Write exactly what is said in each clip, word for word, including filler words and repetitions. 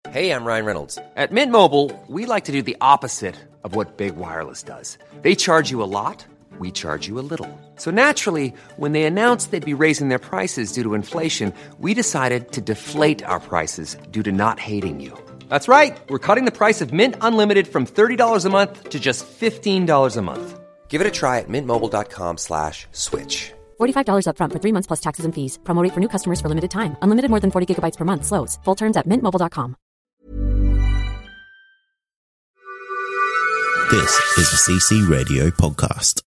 Hey, I'm Ryan Reynolds. At Mint Mobile, we like to do the opposite of what Big Wireless does. They charge you a lot, we charge you a little. So naturally, when they announced they'd be raising their prices due to inflation, we decided to deflate our prices due to not hating you. That's right. We're cutting the price of Mint Unlimited from thirty dollars a month to just fifteen dollars a month. Give it a try at mintmobile.com slash switch. forty-five dollars up front for three months plus taxes and fees. Promo rate for new customers for limited time. Unlimited more than forty gigabytes per month. Slows full terms at mint mobile dot com. This is a C C Radio podcast.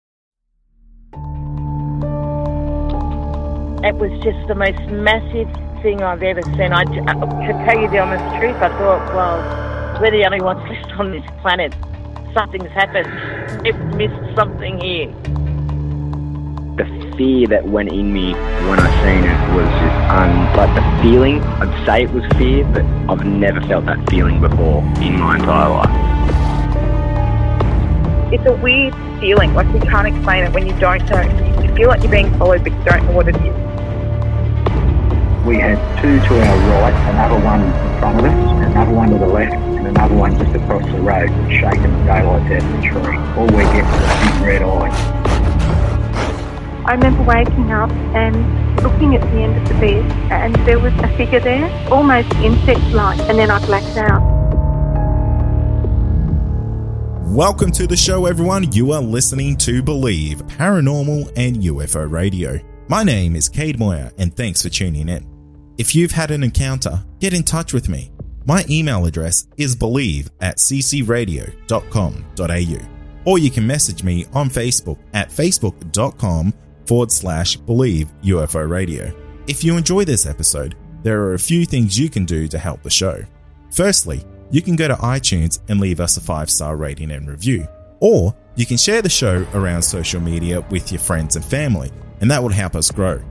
It was just the most massive thing I've ever seen. I, to tell you the honest truth, I thought, well, we're the only ones left on this planet. Something's happened. We've missed something here. The fear that went in me when I seen it was just un... Like the feeling, I'd say it was fear, but I've never felt that feeling before in my entire life. It's a weird feeling, like you can't explain it when you don't know. You feel like you're being followed, but you don't know what it is. We had two to our right, another one in front of us, another one to the left, and another one just across the road, shaking the daylights out of the tree. All we get was a big red eye. I remember waking up and looking at the end of the bed, and there was a figure there, almost insect-like, and then I blacked out. Welcome to the show, everyone. You are listening to Believe, Paranormal and U F O Radio. My name is Cade Moyer, and thanks for tuning in. If you've had an encounter, get in touch with me. My email address is believe at c c radio dot com dot a u, or you can message me on Facebook at facebook.com forward slash believe UFO Radio. If you enjoy this episode, there are a few things you can do to help the show. Firstly, you can go to iTunes and leave us a five-star rating and review. Or you can share the show around social media with your friends and family, and that will help us grow.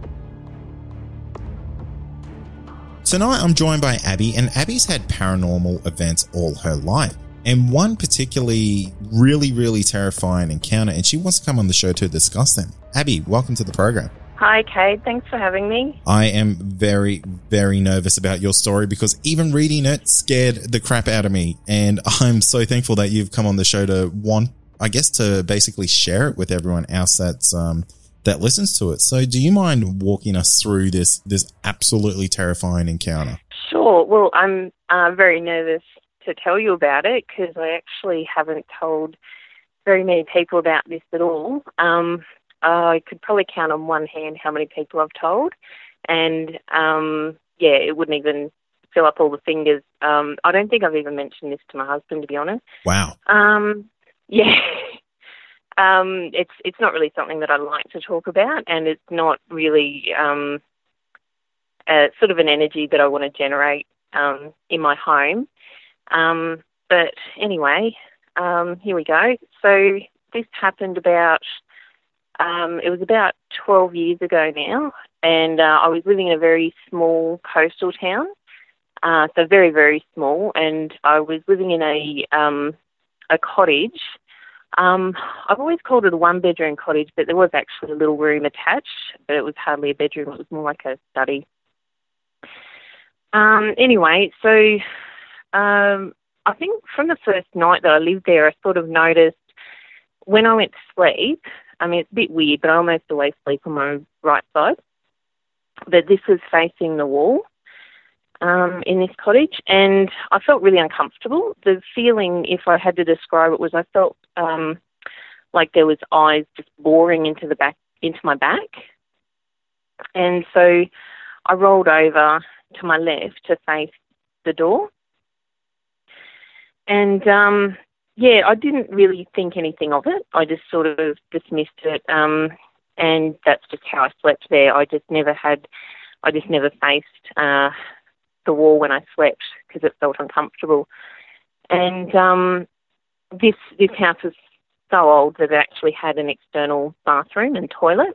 Tonight I'm joined by Abby, and Abby's had paranormal events all her life. And one particularly really, really terrifying encounter, and she wants to come on the show to discuss them. Abby, welcome to the program. Hi, Cade. Thanks for having me. I am very, very nervous about your story because even reading it scared the crap out of me. And I'm so thankful that you've come on the show to want, I guess, to basically share it with everyone else that's, um, that listens to it. So do you mind walking us through this, this absolutely terrifying encounter? Sure. Well, I'm uh, very nervous to tell you about it because I actually haven't told very many people about this at all. Um, I could probably count on one hand how many people I've told, and um, yeah, it wouldn't even fill up all the fingers. Um, I don't think I've even mentioned this to my husband, to be honest. Wow. Um, yeah, um, it's it's not really something that I like to talk about, and it's not really um, uh, sort of an energy that I want to generate um, in my home. Um, but anyway, um, here we go. So this happened about. Um, it was about twelve years ago now, and uh, I was living in a very small coastal town, uh, so very, very small, and I was living in a um, a cottage. Um, I've always called it a one-bedroom cottage, but there was actually a little room attached, but it was hardly a bedroom. It was more like a study. Um, anyway, so um, I think from the first night that I lived there, I sort of noticed when I went to sleep, I mean, it's a bit weird, but I almost always sleep on my right side. But this was facing the wall um, in this cottage, and I felt really uncomfortable. The feeling, if I had to describe it, was I felt um, like there was eyes just boring into the back, into my back. And so I rolled over to my left to face the door. And um, yeah, I didn't really think anything of it. I just sort of dismissed it, um, and that's just how I slept there. I just never had, I just never faced uh, the wall when I slept because it felt uncomfortable. And um, this this house was so old that it actually had an external bathroom and toilet.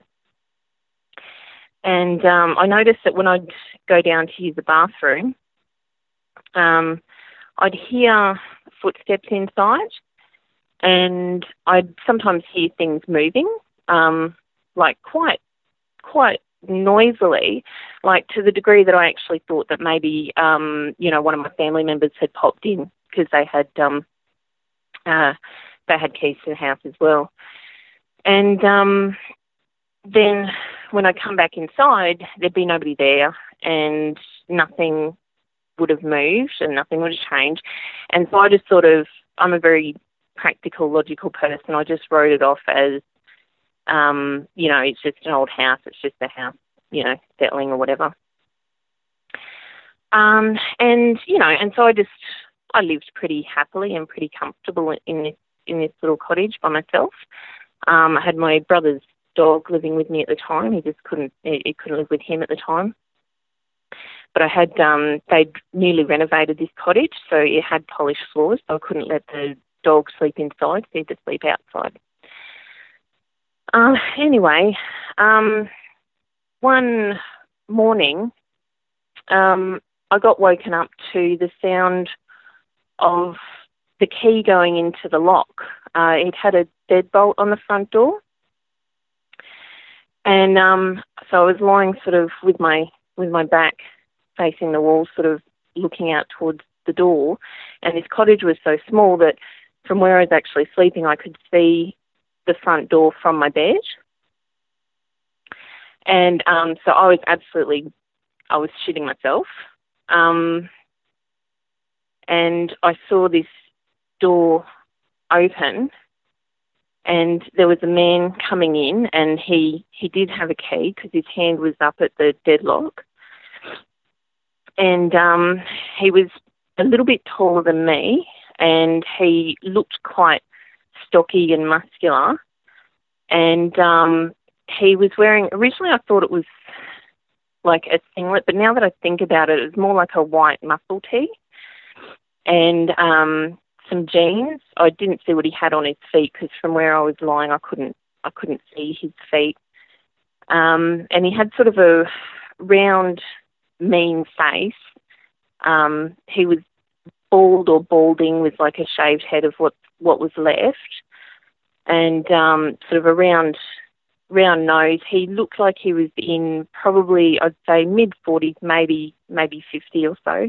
And um, I noticed that when I'd go down to use the bathroom, um, I'd hear footsteps inside, and I'd sometimes hear things moving, um, like quite, quite noisily, like to the degree that I actually thought that maybe, um, you know, one of my family members had popped in because they had um, uh, they had keys to the house as well. And um, then when I come back inside, there'd be nobody there, and nothing would have moved and nothing would have changed. And so I just sort of, I'm a very practical, logical person. I just wrote it off as, um, you know, it's just an old house. It's just a house, you know, settling or whatever. Um, and, you know, and so I just, I lived pretty happily and pretty comfortable in this, in this little cottage by myself. Um, I had my brother's dog living with me at the time. He just couldn't, it, it couldn't live with him at the time. But I had, um, they'd newly renovated this cottage, so it had polished floors, so I couldn't let the dog sleep inside, so he had to sleep outside. Uh, anyway, um, one morning, um, I got woken up to the sound of the key going into the lock. Uh, it had a deadbolt on the front door. And um, so I was lying sort of with my with my back facing the wall, sort of looking out towards the door. And this cottage was so small that from where I was actually sleeping, I could see the front door from my bed. And um, so I was absolutely, I was shitting myself. Um, and I saw this door open, and there was a man coming in, and he, he did have a key because his hand was up at the deadlock. And um, he was a little bit taller than me, and he looked quite stocky and muscular. And um, he was wearing, originally I thought it was like a singlet, but now that I think about it, it was more like a white muscle tee and um, some jeans. I didn't see what he had on his feet because from where I was lying, I couldn't, I couldn't see his feet. Um, and he had sort of a round, mean face. Um, he was bald or balding with like a shaved head of what, what was left, and um, sort of a round, round nose. He looked like he was in probably, I'd say, mid-forties, maybe maybe fifty or so.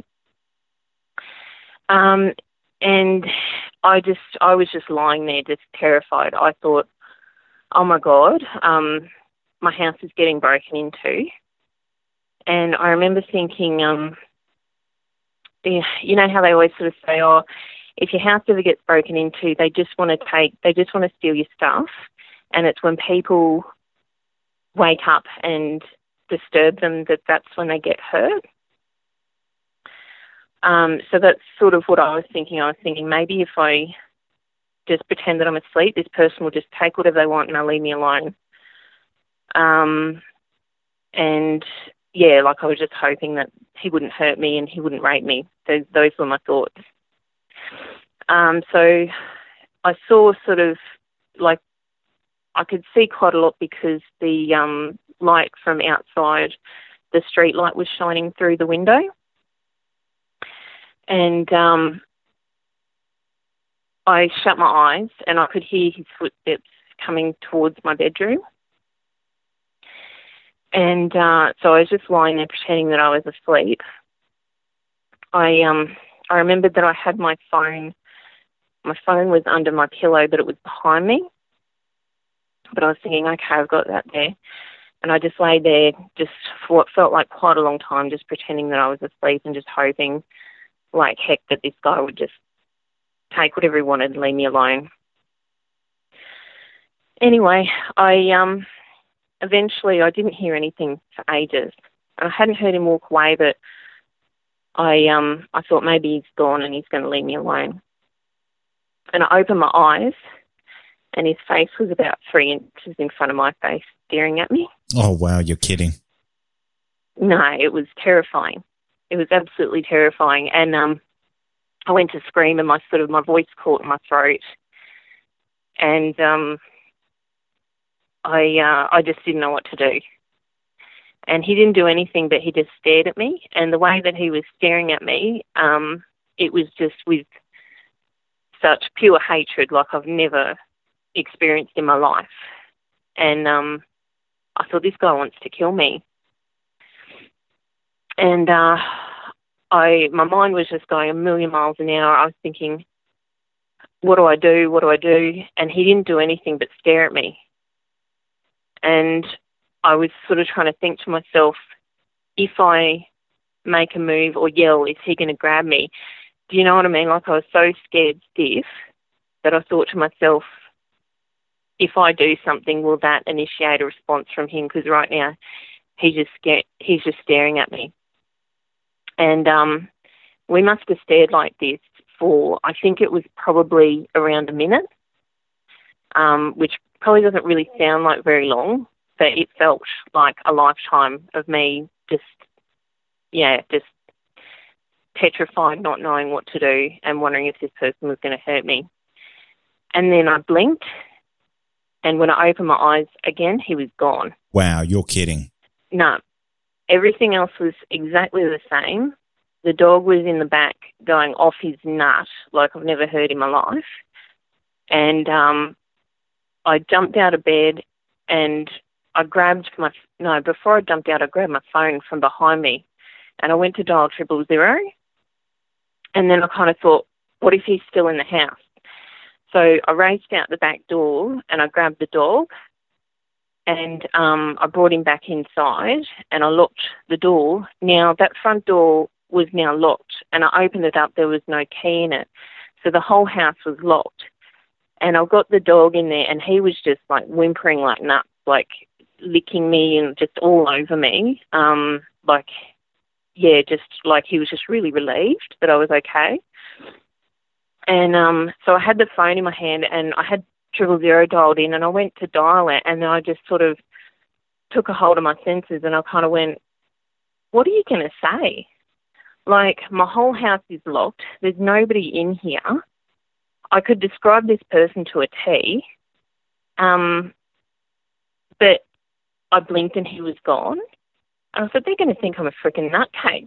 Um, and I just, I was just lying there just terrified. I thought, oh my God, um, my house is getting broken into. And I remember thinking, um, you know how they always sort of say, oh, if your house ever gets broken into, they just want to take, they just want to steal your stuff. And it's when people wake up and disturb them that that's when they get hurt. Um, so that's sort of what I was thinking. I was thinking maybe if I just pretend that I'm asleep, this person will just take whatever they want and they'll leave me alone. Um, and yeah, like I was just hoping that he wouldn't hurt me and he wouldn't rape me. Those, those were my thoughts. Um, so I saw sort of like I could see quite a lot because the um, light from outside, the street light was shining through the window. And um, I shut my eyes and I could hear his footsteps coming towards my bedroom. And uh, so I was just lying there pretending that I was asleep. I um I remembered that I had my phone. My phone was under my pillow, but it was behind me. But I was thinking, okay, I've got that there. And I just lay there just for what felt like quite a long time, just pretending that I was asleep and just hoping like heck that this guy would just take whatever he wanted and leave me alone. Anyway, I um. Eventually, I didn't hear anything for ages. And I hadn't heard him walk away, but I um I thought maybe he's gone and he's going to leave me alone. And I opened my eyes, and his face was about three inches in front of my face, staring at me. Oh, wow, you're kidding. No, it was terrifying. It was absolutely terrifying. And um, I went to scream, and my sort of my voice caught in my throat. And um. I uh, I just didn't know what to do. And he didn't do anything, but he just stared at me. And the way that he was staring at me, um, it was just with such pure hatred like I've never experienced in my life. And um, I thought, this guy wants to kill me. And uh, I, my mind was just going a million miles an hour. I was thinking, what do I do? What do I do? And he didn't do anything but stare at me. And I was sort of trying to think to myself, if I make a move or yell, is he going to grab me? Do you know what I mean? Like, I was so scared stiff that I thought to myself, if I do something, will that initiate a response from him? Because right now he's just scared, he's just staring at me. And um, we must have stared like this for, I think it was probably around a minute, um, which probably doesn't really sound like very long, but it felt like a lifetime of me just, yeah, just petrified, not knowing what to do and wondering if this person was going to hurt me. And then I blinked, and when I opened my eyes again, he was gone. Wow, you're kidding. No. Everything else was exactly the same. The dog was in the back going off his nut like I've never heard in my life. And um, I jumped out of bed and I grabbed my, no, before I jumped out, I grabbed my phone from behind me and I went to dial triple zero. And then I kind of thought, what if he's still in the house? So I raced out the back door and I grabbed the dog and um, I brought him back inside and I locked the door. Now, that front door was now locked and I opened it up. There was no key in it. So the whole house was locked. And I got the dog in there and he was just like whimpering like nuts, like licking me and just all over me. Um, like, yeah, just like he was just really relieved that I was okay. And um, so I had the phone in my hand and I had triple zero dialed in and I went to dial it and then I just sort of took a hold of my senses and I kind of went, what are you going to say? Like, my whole house is locked. There's nobody in here. I could describe this person to a T. Um, but I blinked and he was gone. And I thought, they're going to think I'm a freaking nutcase.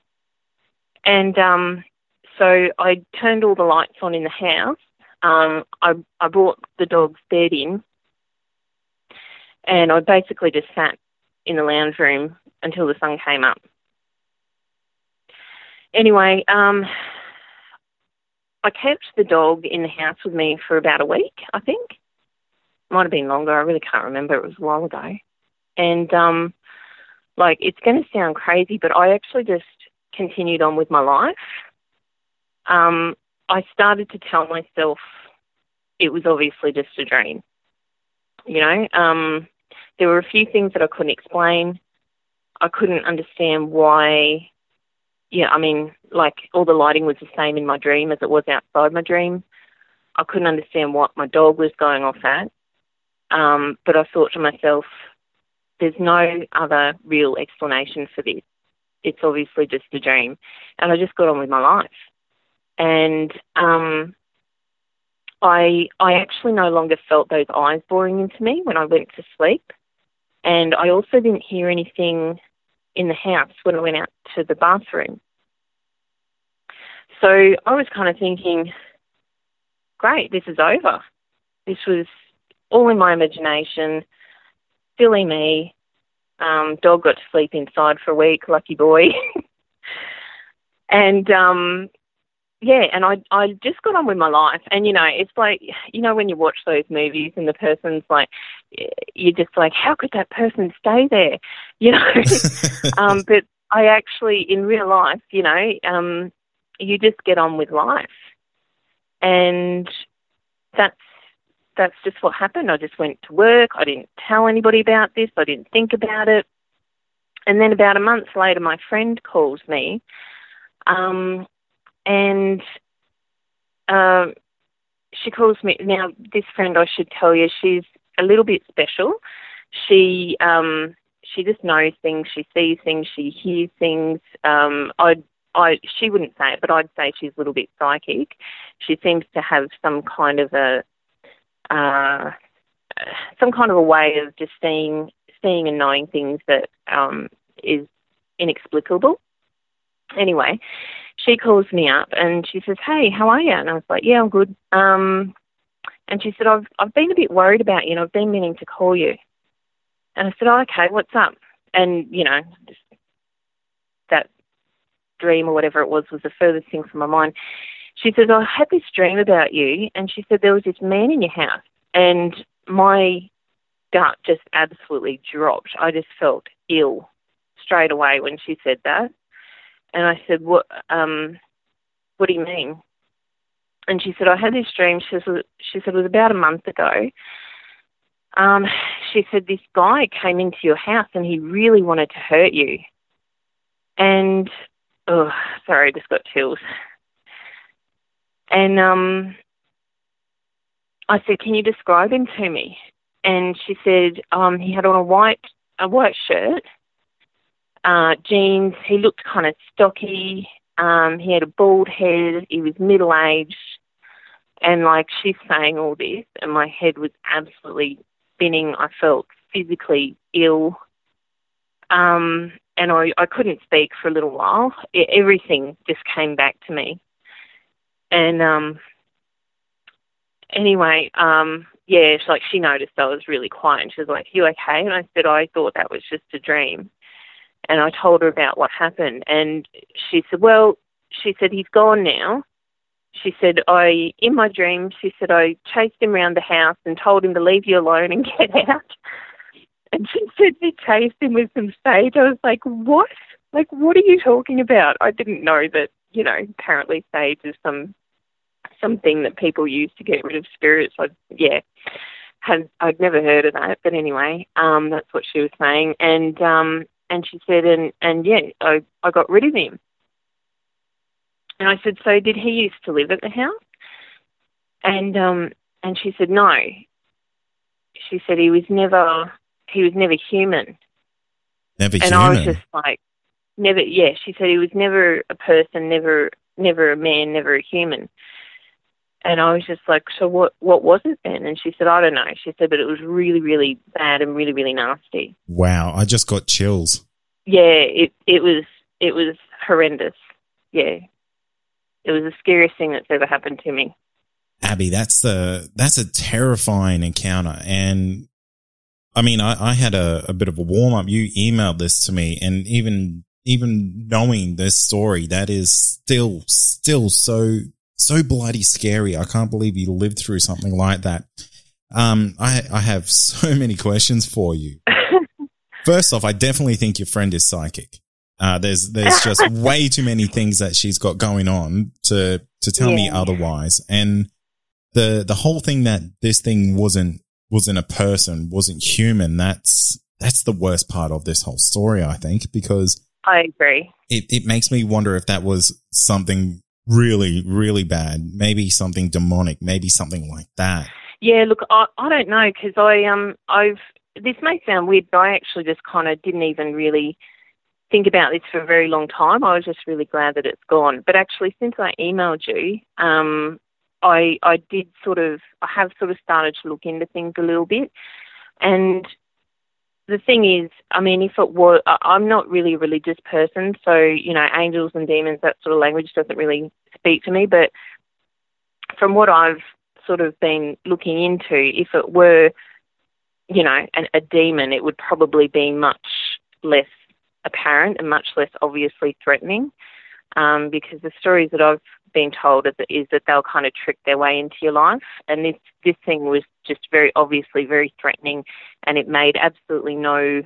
And um, so I turned all the lights on in the house. Um, I, I brought the dog's bed in and I basically just sat in the lounge room until the sun came up. Anyway, um, I kept the dog in the house with me for about a week, I think. Might have been longer. I really can't remember. It was a while ago. And, um, like, it's going to sound crazy, but I actually just continued on with my life. Um, I started to tell myself it was obviously just a dream. You know, um, there were a few things that I couldn't explain. I couldn't understand why, yeah, I mean, like all the lighting was the same in my dream as it was outside my dream. I couldn't understand what my dog was going off at. Um, but I thought to myself, there's no other real explanation for this. It's obviously just a dream. And I just got on with my life. And um, I I actually no longer felt those eyes boring into me when I went to sleep. And I also didn't hear anything in the house when I went out to the bathroom. So I was kind of thinking, great, this is over. This was all in my imagination, silly me. Um, dog got to sleep inside for a week, lucky boy. and... Um, Yeah, and I I just got on with my life. And, you know, it's like, you know, when you watch those movies and the person's like, you're just like, how could that person stay there? You know, um, but I actually, in real life, you know, um, you just get on with life. And that's, that's just what happened. I just went to work. I didn't tell anybody about this. I didn't think about it. And then about a month later, my friend calls me, um, And um, she calls me. Now, this friend, I should tell you, she's a little bit special. She um, she just knows things. She sees things. She hears things. Um, I, I, she wouldn't say it, but I'd say she's a little bit psychic. She seems to have some kind of a uh, some kind of a way of just seeing, seeing and knowing things that um, is inexplicable. Anyway, she calls me up and she says, hey, how are you? And I was like, yeah, I'm good. Um, and she said, I've I've been a bit worried about you and I've been meaning to call you. And I said, oh, okay, what's up? And, you know, just that dream or whatever it was was the furthest thing from my mind. She says, I had this dream about you, and she said there was this man in your house, and my gut just absolutely dropped. I just felt ill straight away when she said that. And I said, what, um, what do you mean? And she said, I had this dream. She said, she said it was about a month ago. Um, she said, this guy came into your house and he really wanted to hurt you. And, oh, sorry, I just got chills. And um, I said, can you describe him to me? And she said, um, he had on a white a white shirt, uh, jeans. He looked kind of stocky. Um, he had a bald head. He was middle-aged. And, like, she's saying all this, and my head was absolutely spinning. I felt physically ill. Um, and I, I couldn't speak for a little while. It, everything just came back to me. And um, anyway, um, yeah, it's like she noticed I was really quiet. And she was like, you okay? And I said, I thought that was just a dream. And I told her about what happened. And she said, well, she said, he's gone now. She said, I, in my dream, she said, I chased him around the house and told him to leave you alone and get out. And she said she chased him with some sage. I was like, what? Like, what are you talking about? I didn't know that, you know, apparently sage is some something that people use to get rid of spirits. I, yeah, had, I'd never heard of that. But anyway, um, that's what she was saying. And um, and she said, and, and yeah, I, I got rid of him. And I said, so did he used to live at the house? And um, and she said, no. She said he was never he was never human. Never and human. I was just like, never. Yeah, she said he was never a person, never never a man, never a human. And I was just like, so what? What was it then? And she said, I don't know. She said, but it was really, really bad and really, really nasty. Wow, I just got chills. Yeah, it it was it was horrendous. Yeah. It was the scariest thing that's ever happened to me. Abby, that's the that's a terrifying encounter. And I mean, I, I had a, a bit of a warm up. You emailed this to me, and even even knowing this story, that is still still so so bloody scary. I can't believe you lived through something like that. Um, I I have so many questions for you. First off, I definitely think your friend is psychic. Uh, there's, there's just way too many things that she's got going on to, to tell yeah. me otherwise. And the, the whole thing that this thing wasn't, wasn't a person, wasn't human. That's, that's the worst part of this whole story, I think, because I agree. It, it makes me wonder if that was something really, really bad, maybe something demonic, maybe something like that. Yeah, look, I, I don't know, because I, um, I've, this may sound weird, but I actually just kind of didn't even really think about this for a very long time. I was just really glad that it's gone. But actually, since I emailed you, um, I I did sort of, I have sort of started to look into things a little bit. And the thing is, I mean, if it were, I'm not really a religious person, so, you know, angels and demons, that sort of language doesn't really speak to me. But from what I've sort of been looking into, if it were, you know, an, a demon, it would probably be much less apparent and much less obviously threatening, um, because the stories that I've been told is that, is that they'll kind of trick their way into your life, and this this thing was just very obviously very threatening, and it made absolutely no.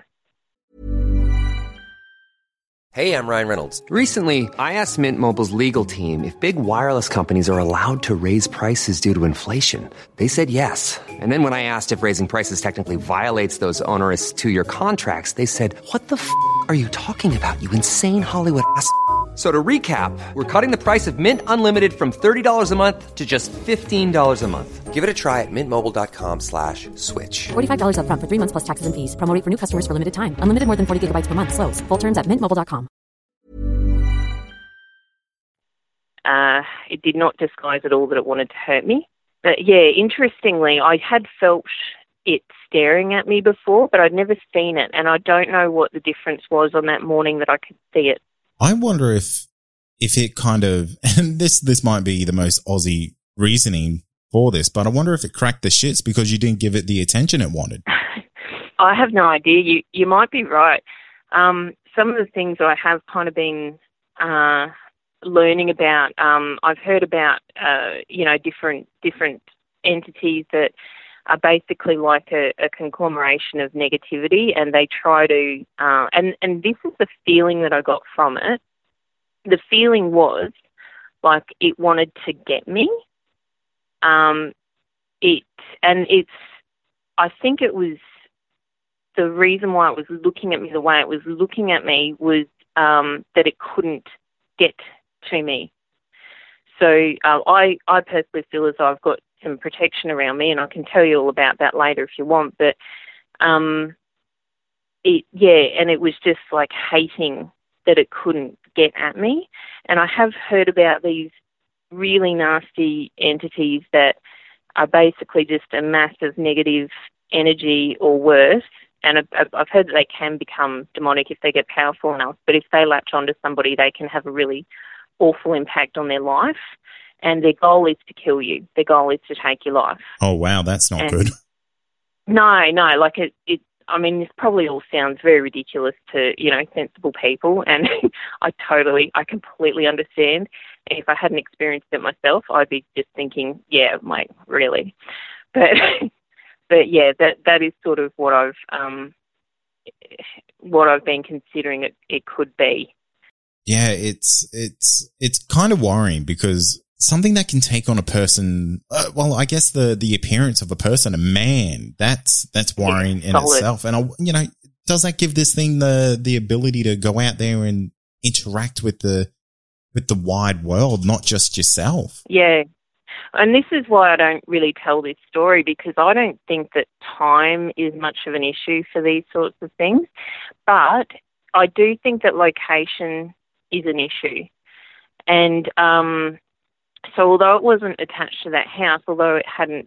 Hey, I'm Ryan Reynolds. Recently, I asked Mint Mobile's legal team if big wireless companies are allowed to raise prices due to inflation. They said yes. And then when I asked if raising prices technically violates those onerous two-year contracts, they said, what the f*** are you talking about, you insane Hollywood ass f- So to recap, we're cutting the price of Mint Unlimited from thirty dollars a month to just fifteen dollars a month. Give it a try at mintmobile.com slash switch. forty-five dollars up front for three months plus taxes and fees. Promo rate for new customers for limited time. Unlimited more than forty gigabytes per month. Slows full terms at mint mobile dot com. Uh, it did not disguise at all that it wanted to hurt me. But yeah, interestingly, I had felt it staring at me before, but I'd never seen it. And I don't know what the difference was on that morning that I could see it. I wonder if if it kind of, and this this might be the most Aussie reasoning for this, but I wonder if it cracked the shits because you didn't give it the attention it wanted. I have no idea. You you might be right. Um, some of the things I have kind of been uh, learning about. Um, I've heard about uh, you know different different entities that are basically like a, a conglomeration of negativity, and they try to. Uh, and and this is the feeling that I got from it. The feeling was like it wanted to get me. Um, it and it's. I think it was the reason why it was looking at me the way it was looking at me was um, that it couldn't get to me. So uh, I, I personally feel as though I've got some protection around me, and I can tell you all about that later if you want. But um, it, yeah, and it was just like hating that it couldn't get at me. And I have heard about these really nasty entities that are basically just a massive negative energy or worse. And I've heard that they can become demonic if they get powerful enough. But if they latch onto somebody, they can have a really awful impact on their life. And their goal is to kill you. Their goal is to take your life. Oh, wow, that's not and good. No, no, like it, it, I mean, this probably all sounds very ridiculous to, you know, sensible people. And I totally, I completely understand. And if I hadn't experienced it myself, I'd be just thinking, yeah, mate, really. But, but yeah, that that is sort of what I've, um, what I've been considering it, it could be. Yeah, it's it's it's kind of worrying because something that can take on a person, uh, well, I guess the the appearance of a person, a man, that's that's worrying yeah, in solid. itself. And I, you know, does that give this thing the the ability to go out there and interact with the with the wide world, not just yourself? Yeah. And this is why I don't really tell this story, because I don't think that time is much of an issue for these sorts of things. But I do think that location is an issue. And um, so although it wasn't attached to that house, although it hadn't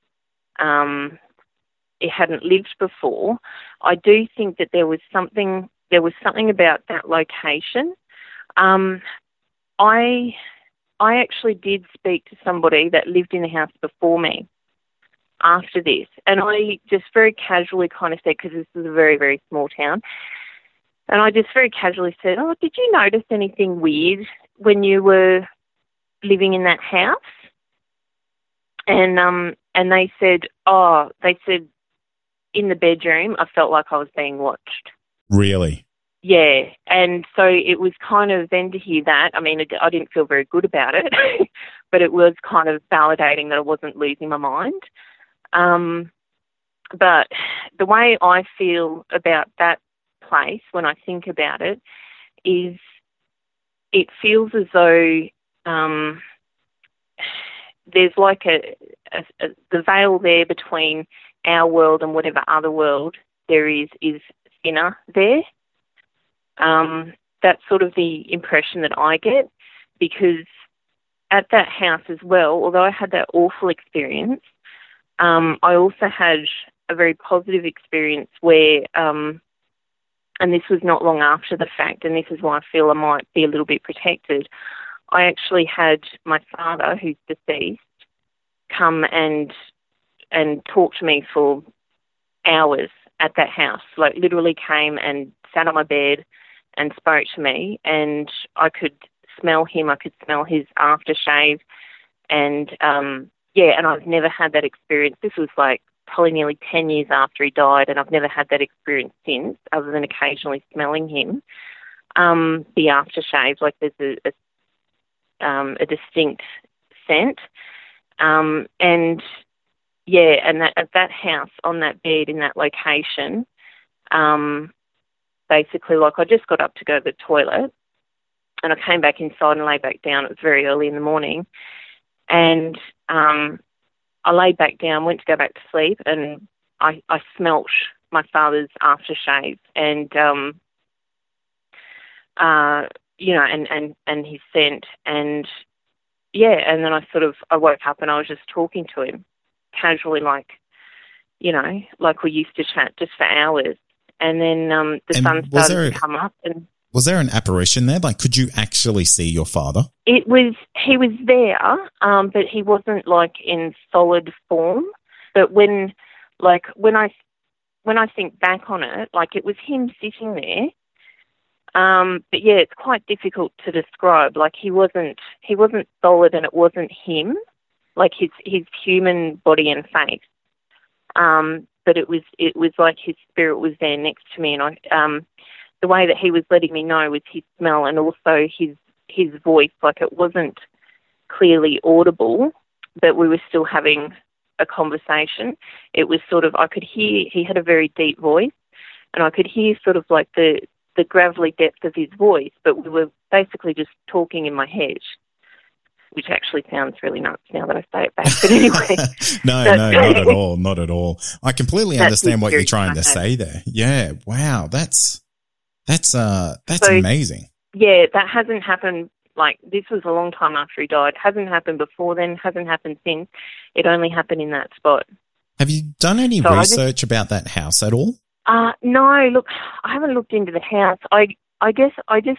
um, it hadn't lived before, I do think that there was something there was something about that location. Um, I I actually did speak to somebody that lived in the house before me after this, and I just very casually kind of said, because this is a very, very small town, and I just very casually said, oh, did you notice anything weird when you were living in that house? And um, and they said, oh, they said, in the bedroom, I felt like I was being watched. Really? Yeah, and so it was kind of then to hear that, I mean, I didn't feel very good about it, but it was kind of validating that I wasn't losing my mind. Um, but the way I feel about that place when I think about it is it feels as though um, there's like a, a, a the veil there between our world and whatever other world there is is thinner there. Um, that's sort of the impression that I get, because at that house as well, although I had that awful experience, um, I also had a very positive experience where, um, and this was not long after the fact, and this is why I feel I might be a little bit protected. I actually had my father, who's deceased, come and and talk to me for hours at that house, like literally came and sat on my bed and spoke to me, and I could smell him, I could smell his aftershave, and um, yeah, and I've never had that experience. This was like probably nearly ten years after he died, and I've never had that experience since, other than occasionally smelling him. Um, the aftershave, like there's a, a, um, a distinct scent, um, and yeah, and that, at that house, on that bed, in that location, um, basically, like I just got up to go to the toilet, and I came back inside and lay back down. It was very early in the morning, and um, I laid back down, went to go back to sleep, and I, I smelt my father's aftershave, and um, uh, you know, and, and, and his scent, and yeah, and then I sort of I woke up and I was just talking to him casually, like, you know, like we used to chat just for hours. And then um, the and sun started there, to come up. And was there an apparition there? Like, could you actually see your father? It was, he was there, um, but he wasn't like in solid form. But when, like, when I, when I think back on it, like it was him sitting there. Um, but yeah, it's quite difficult to describe. Like he wasn't, he wasn't solid, and it wasn't him, like his his human body and face. Um, but it was it was like his spirit was there next to me, and I, um, the way that he was letting me know was his smell and also his his voice. Like it wasn't clearly audible, but we were still having a conversation. It was sort of, I could hear, he had a very deep voice, and I could hear sort of like the the gravelly depth of his voice, but we were basically just talking in my head, which actually sounds really nuts now that I say it back. But anyway. no, no, not at all. Not at all. I completely understand what you're trying to say there. Yeah. Wow. That's, that's, uh, that's so amazing. Yeah. That hasn't happened. Like, this was a long time after he died. Hasn't happened before then, hasn't happened since. It only happened in that spot. Have you done any so research just, about that house at all? Uh, no, look, I haven't looked into the house. I, I guess I just,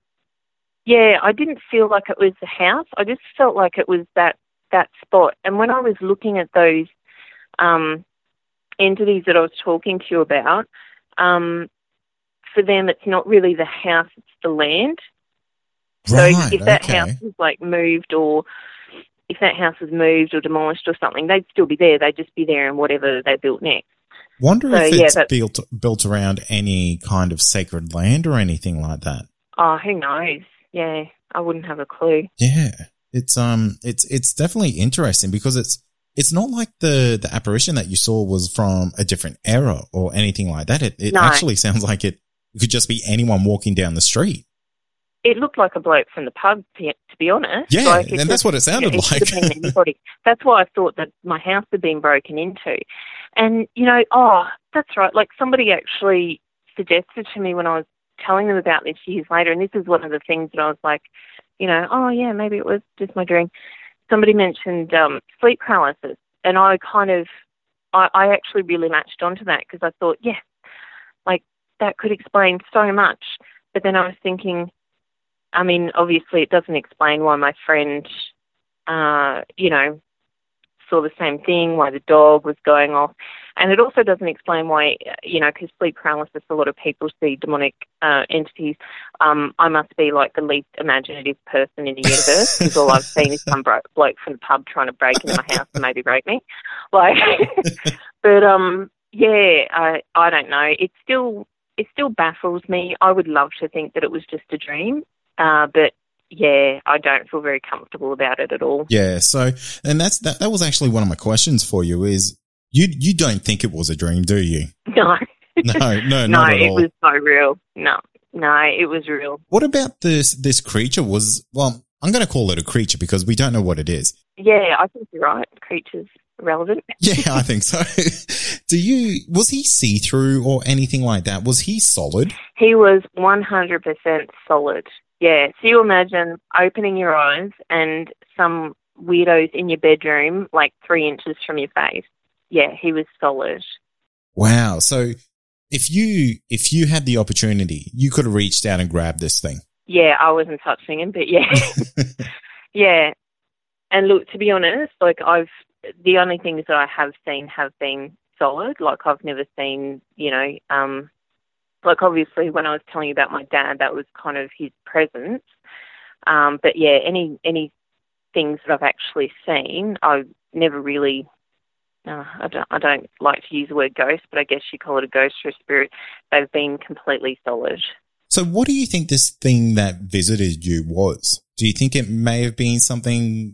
yeah, I didn't feel like it was the house. I just felt like it was that, that spot. And when I was looking at those um, entities that I was talking to you about, um, for them, it's not really the house, it's the land. Right, so if that okay. house was like moved, or if that house was moved or demolished or something, they'd still be there. They'd just be there in whatever they built next. Wonder so, if yeah, it's built built around any kind of sacred land or anything like that. Oh, who knows? Yeah, I wouldn't have a clue. Yeah, it's um, it's it's definitely interesting because it's it's not like the the apparition that you saw was from a different era or anything like that. It it no. actually sounds like it could just be anyone walking down the street. It looked like a bloke from the pub, to be honest. Yeah, like and that's what it sounded it like. Could have been anybody. That's why I thought that my house had been broken into. And, you know, oh, that's right. Like somebody actually suggested to me when I was telling them about this years later, and this is one of the things that I was like, you know, oh, yeah, maybe it was just my dream. Somebody mentioned um, sleep paralysis, and I kind of, I, I actually really latched onto that because I thought, yes, like that could explain so much. But then I was thinking, I mean, obviously it doesn't explain why my friend, uh, you know, saw the same thing, why the dog was going off. And it also doesn't explain why, you know, because sleep paralysis, a lot of people see demonic uh, entities. Um, I must be like the least imaginative person in the universe because all I've seen is some bro- bloke from the pub trying to break into my house and maybe break me. Like, but um, yeah, I I don't know. It still it still baffles me. I would love to think that it was just a dream. Uh, but yeah, I don't feel very comfortable about it at all. Yeah. So, and that's, that, that was actually one of my questions for you is you, you don't think it was a dream, do you? No. No, no, no, not at it all. was so real. No, no, it was real. What about this, this creature was, well, I'm going to call it a creature because we don't know what it is. Yeah, I think you're right. Creature's relevant. Yeah, I think so. Do you, was he see-through or anything like that? Was he solid? He was one hundred percent solid. Yeah, so you imagine opening your eyes and some weirdos in your bedroom like three inches from your face. Yeah, he was solid. Wow. So if you if you had the opportunity, you could have reached out and grabbed this thing. Yeah, I wasn't touching him, but yeah. Yeah. And look, to be honest, like I've the only things that I have seen have been solid. Like I've never seen, you know, um like obviously when I was telling you about my dad, that was kind of his presence. Um, but yeah, any any things that I've actually seen, I've never really, uh, I, don't, I don't like to use the word ghost, but I guess you call it a ghost or a spirit. They've been completely solid. So what do you think this thing that visited you was? Do you think it may have been something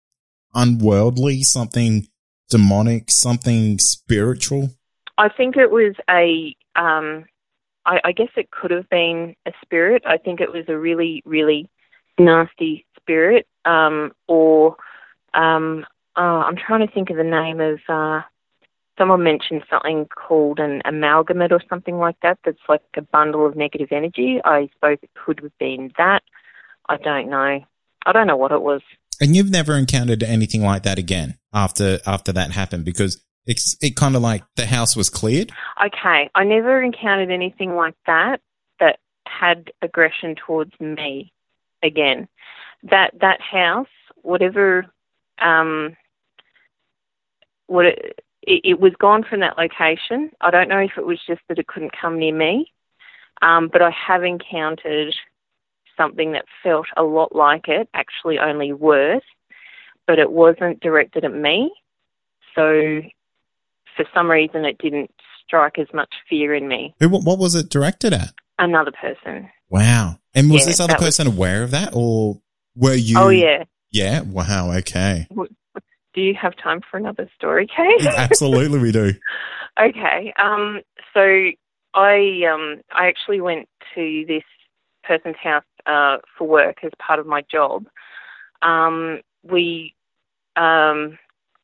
unworldly, something demonic, something spiritual? I think it was a... Um, I, I guess it could have been a spirit. I think it was a really, really nasty spirit. Um, or um, oh, I'm trying to think of the name of. Uh, someone mentioned something called an amalgamate or something like that. That's like a bundle of negative energy. I suppose it could have been that. I don't know. I don't know what it was. And you've never encountered anything like that again after after that happened because. It's it kind of like the house was cleared? Okay. I never encountered anything like that that had aggression towards me again. That that house, whatever, um, what it, it, it was gone from that location. I don't know if it was just that it couldn't come near me, um, but I have encountered something that felt a lot like it, actually only worse, but it wasn't directed at me. So for some reason it didn't strike as much fear in me. Who, what was it directed at? Another person. Wow. And was Yeah, this other that was- person aware of that, or were you? Oh, yeah. Yeah? Wow, okay. Do you have time for another story, Kate? Absolutely we do. Okay. Um, so I um, I actually went to this person's house uh, for work as part of my job. Um, we um,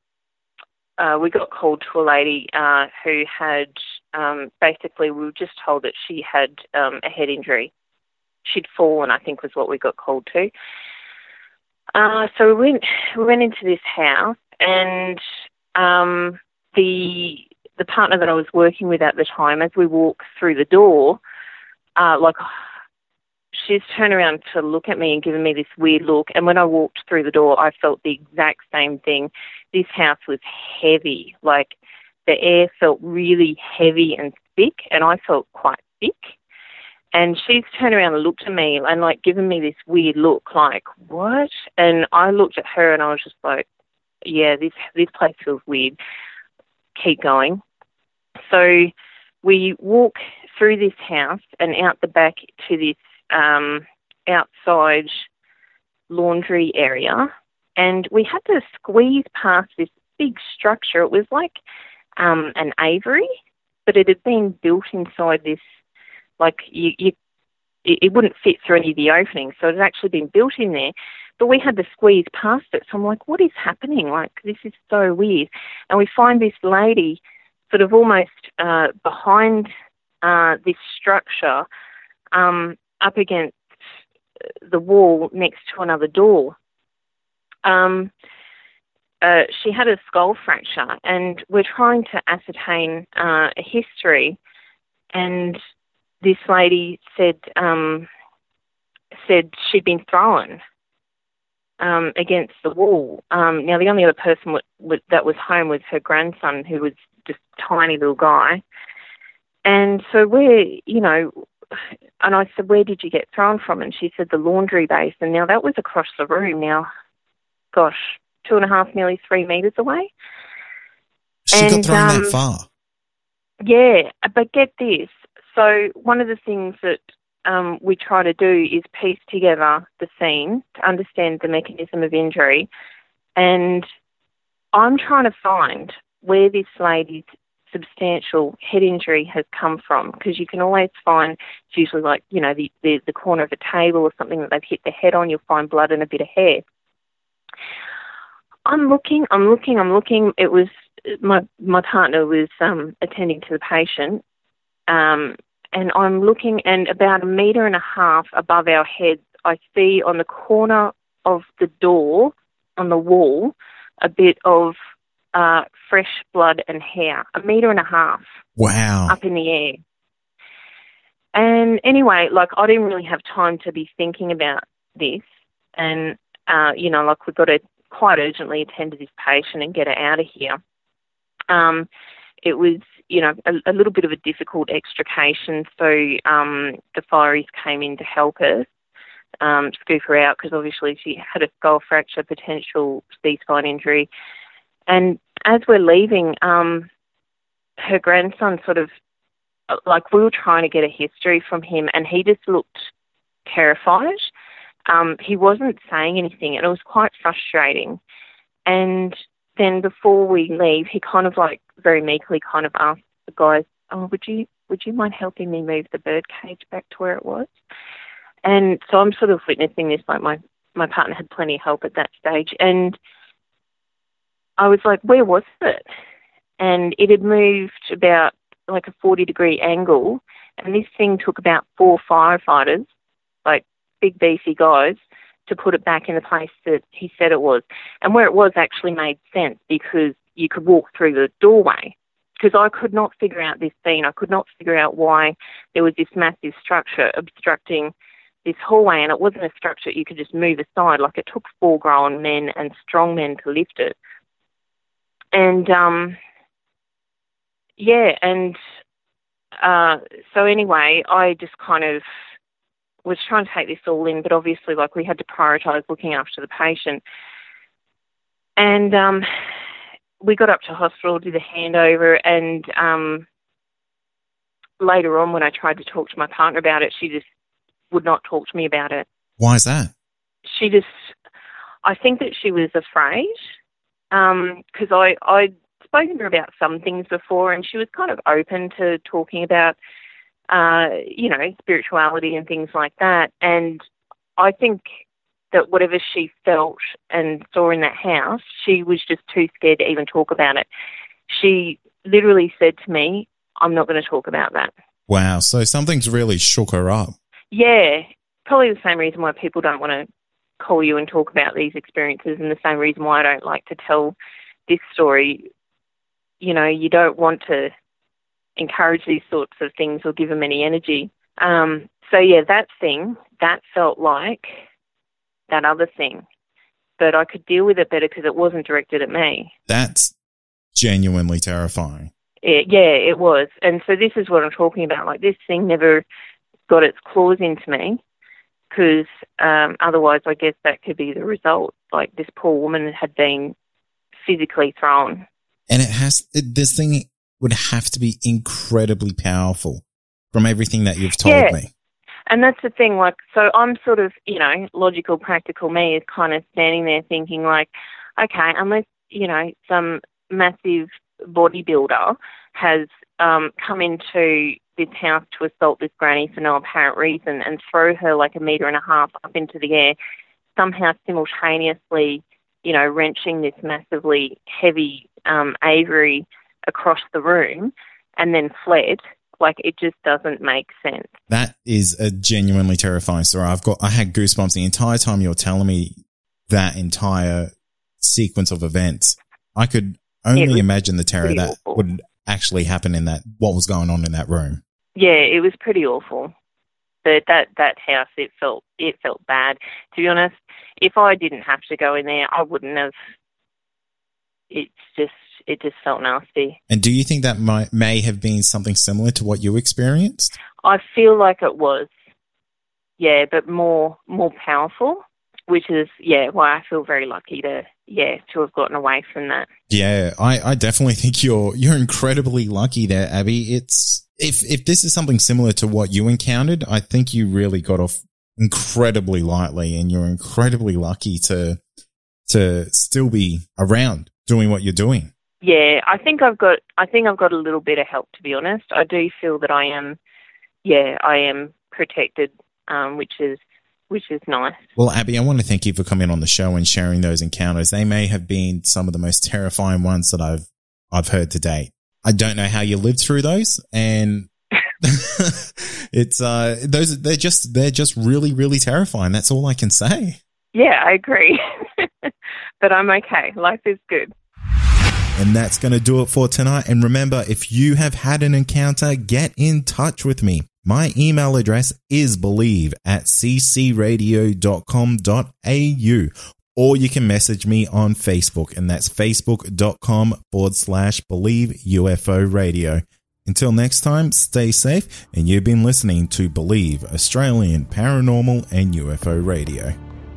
uh, we got called to a lady uh, who had um, basically we were just told that she had um, a head injury. She'd fallen, I think, was what we got called to. Uh, so we went we went into this house, and um, the the partner that I was working with at the time, as we walked through the door, uh, like she's turned around to look at me and given me this weird look. And when I walked through the door, I felt the exact same thing. This house was heavy, like the air felt really heavy and thick, and I felt quite thick. And she's turned around and looked at me and, like, given me this weird look, like, what? And I looked at her and I was just like, yeah, this this place feels weird. Keep going. So we walk through this house and out the back to this um, outside laundry area, and we had to squeeze past this big structure. It was like um, an aviary, but it had been built inside this. Like, you, you, it wouldn't fit through any of the openings, so it had actually been built in there. But we had to squeeze past it. So I'm like, what is happening? Like, this is so weird. And we find this lady sort of almost uh, behind uh, this structure, um, up against the wall next to another door. Um, uh, she had a skull fracture, and we're trying to ascertain uh, a history, and this lady said um, said she'd been thrown um, against the wall. Um, now, the only other person w- w- that was home was her grandson, who was just a tiny little guy. And so we're, you know, and I said, where did you get thrown from? And she said, the laundry basin. Now, that was across the room. Now, gosh, two and a half, nearly three metres away. She and, got thrown um, that far? Yeah, but get this. So one of the things that um, we try to do is piece together the scene to understand the mechanism of injury. And I'm trying to find where this lady's substantial head injury has come from, because you can always find, it's usually like, you know, the, the, the corner of a table or something that they've hit their head on, you'll find blood and a bit of hair. I'm looking, I'm looking, I'm looking. It was, my, my partner was um, attending to the patient, um, and I'm looking, and about a metre and a half above our heads, I see on the corner of the door on the wall a bit of uh, fresh blood and hair, a metre and a half. Wow. Up in the air. And anyway, like, I didn't really have time to be thinking about this. And, uh, you know, like, we've got to quite urgently attend to this patient and get her out of here. Um, it was, you know, a, a little bit of a difficult extrication, so um, the fireys came in to help us um, scoop her out, because obviously she had a skull fracture, potential C-spine injury. And as we're leaving, um, her grandson sort of, like, we were trying to get a history from him, and he just looked terrified. Um, he wasn't saying anything, and it was quite frustrating. And then before we leave, he kind of, like, very meekly kind of asked the guys, oh, would you would you mind helping me move the bird cage back to where it was? And so I'm sort of witnessing this, like, my, my partner had plenty of help at that stage. And I was like, where was it? And it had moved about, like, a forty-degree angle, and this thing took about four firefighters, like, big beefy guys, to put it back in the place that he said it was. And where it was actually made sense, because you could walk through the doorway. Because I could not figure out this scene. I could not figure out why there was this massive structure obstructing this hallway, and it wasn't a structure you could just move aside. Like, it took four grown men and strong men to lift it. And um, yeah, and uh, so anyway, I just kind of was trying to take this all in, but obviously, like, we had to prioritise looking after the patient. And um, we got up to hospital, did the handover, and um, later on when I tried to talk to my partner about it, she just would not talk to me about it. Why is that? She just, I think that she was afraid, because um, I, I'd spoken to her about some things before, and she was kind of open to talking about, uh, you know, spirituality and things like that. And I think that whatever she felt and saw in that house, she was just too scared to even talk about it. She literally said to me, I'm not going to talk about that. Wow. So something's really shook her up. Yeah. Probably the same reason why people don't want to call you and talk about these experiences, and the same reason why I don't like to tell this story. You know, you don't want to encourage these sorts of things or give them any energy. Um, so, yeah, that thing, that felt like that other thing. But I could deal with it better because it wasn't directed at me. That's genuinely terrifying. It, yeah, it was. And so this is what I'm talking about. Like, this thing never got its claws into me, because um, otherwise I guess that could be the result. Like, this poor woman had been physically thrown. And it has, it, this thing would have to be incredibly powerful from everything that you've told yeah. me. And that's the thing, like, so I'm sort of, you know, logical, practical me is kind of standing there thinking, like, okay, unless, you know, some massive bodybuilder has um, come into this house to assault this granny for no apparent reason and throw her like a metre and a half up into the air, somehow simultaneously, you know, wrenching this massively heavy um, Avery across the room and then fled. Like, it just doesn't make sense. That is a genuinely terrifying story. I've got, I had goosebumps the entire time you're telling me that entire sequence of events. I could only imagine the terror that awful. would actually happen in that, what was going on in that room. Yeah, it was pretty awful. But that, that house, it felt, it felt bad. To be honest, if I didn't have to go in there, I wouldn't have. It's just, it just felt nasty. And do you think that might, may have been something similar to what you experienced? I feel like it was, yeah, but more more powerful, which is, yeah, why I feel very lucky to, yeah, to have gotten away from that. Yeah, I, I definitely think you're you're incredibly lucky there, Abby. It's if if this is something similar to what you encountered, I think you really got off incredibly lightly, and you're incredibly lucky to to still be around doing what you're doing. Yeah, I think I've got I think I've got a little bit of help, to be honest. I do feel that I am, yeah, I am protected, um, which is which is nice. Well, Abby, I want to thank you for coming on the show and sharing those encounters. They may have been some of the most terrifying ones that I've I've heard to date. I don't know how you lived through those, and it's uh those they're just they're just really really terrifying. That's all I can say. Yeah, I agree. But I'm okay. Life is good. And that's going to do it for tonight. And remember, if you have had an encounter, get in touch with me. My email address is believe at c c radio dot com dot a u, or you can message me on Facebook, and that's facebook.com forward slash believe UFO radio. Until next time, stay safe, and you've been listening to Believe Australian Paranormal and U F O Radio.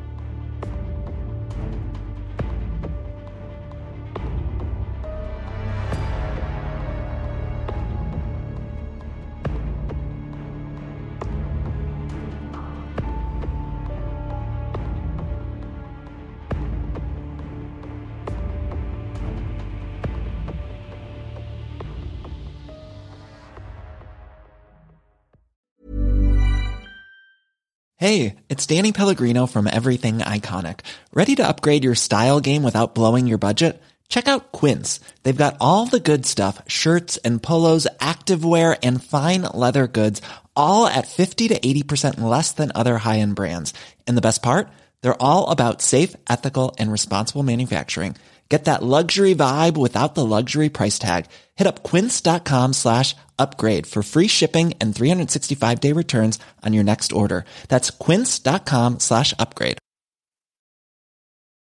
Hey, it's Danny Pellegrino from Everything Iconic. Ready to upgrade your style game without blowing your budget? Check out Quince. They've got all the good stuff, shirts and polos, activewear, and fine leather goods, all at fifty to eighty percent less than other high-end brands. And the best part? They're all about safe, ethical, and responsible manufacturing. Get that luxury vibe without the luxury price tag. Hit up quince.com slash upgrade for free shipping and three sixty-five day returns on your next order. That's quince.com slash upgrade.